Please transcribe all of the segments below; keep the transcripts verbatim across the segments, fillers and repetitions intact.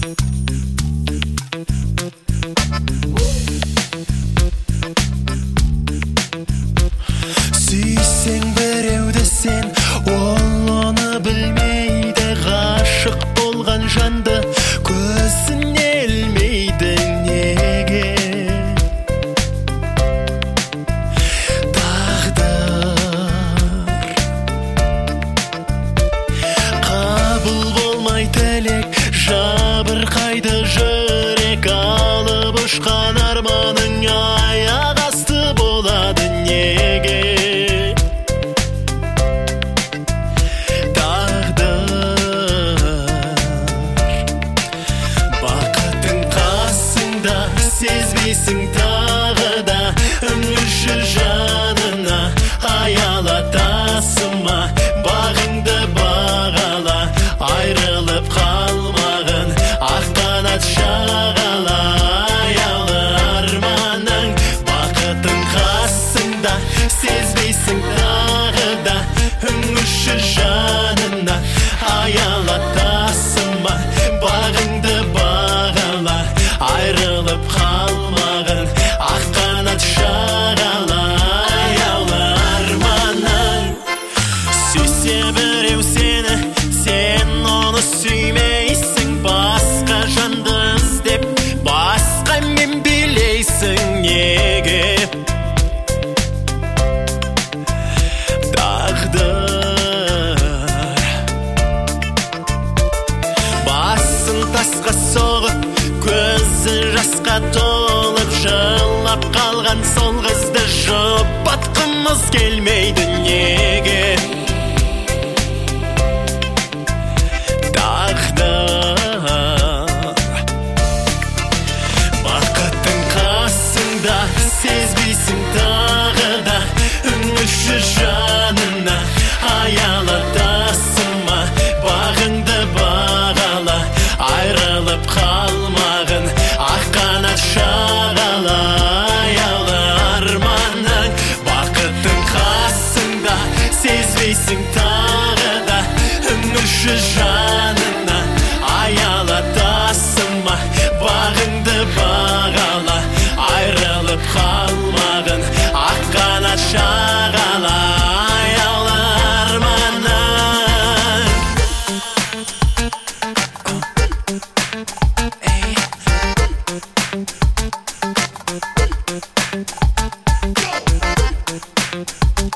Сүйсең біреуді сен, ол оны білмейді. Ғашық болған жанды көзіне ілмейді. Неге? Тағдыр қабыл болмай тілек, жабырқайды жүрек. Алып ұшқан арманың аяқ асты болады. Неге? Сезбейсің тағы да үмітші жанына, аялатасың ма бағыңды бағала. Айрылып қалмағын ақ қанат шағала. Аялы арманың бақытың қасыңда, сезбейсің тағы да үмітші жанына, аялатасың ма бағыңды бағала. Айрылып қалмағын ақ қанат шағала. Аялы арманың. Сүйсе біреу сені, сен оны сүймейсің. Басқа жанды іздеп, басқа мен билейсің. Неге? Тағдыр басын тасқа соғып, көзі жасқа толып, жылап қалған сол қызды жұбатқымыз келмейді. Неге? Тағдыр бақыттың қасыңда, сезбейсің тағы да үмітші жанына, аялатасың ма бағыңды бағала. Айрылып қалмағын ақ қанат шағала. Аялы арманың бақыттың қасыңда, сезбейсің тағы да үмітші жанына, аялатасың ма бағыңды бағала. Айрылып қалмағын ақ қанат шағала. Аялы арманың.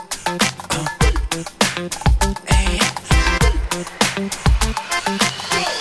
Hey.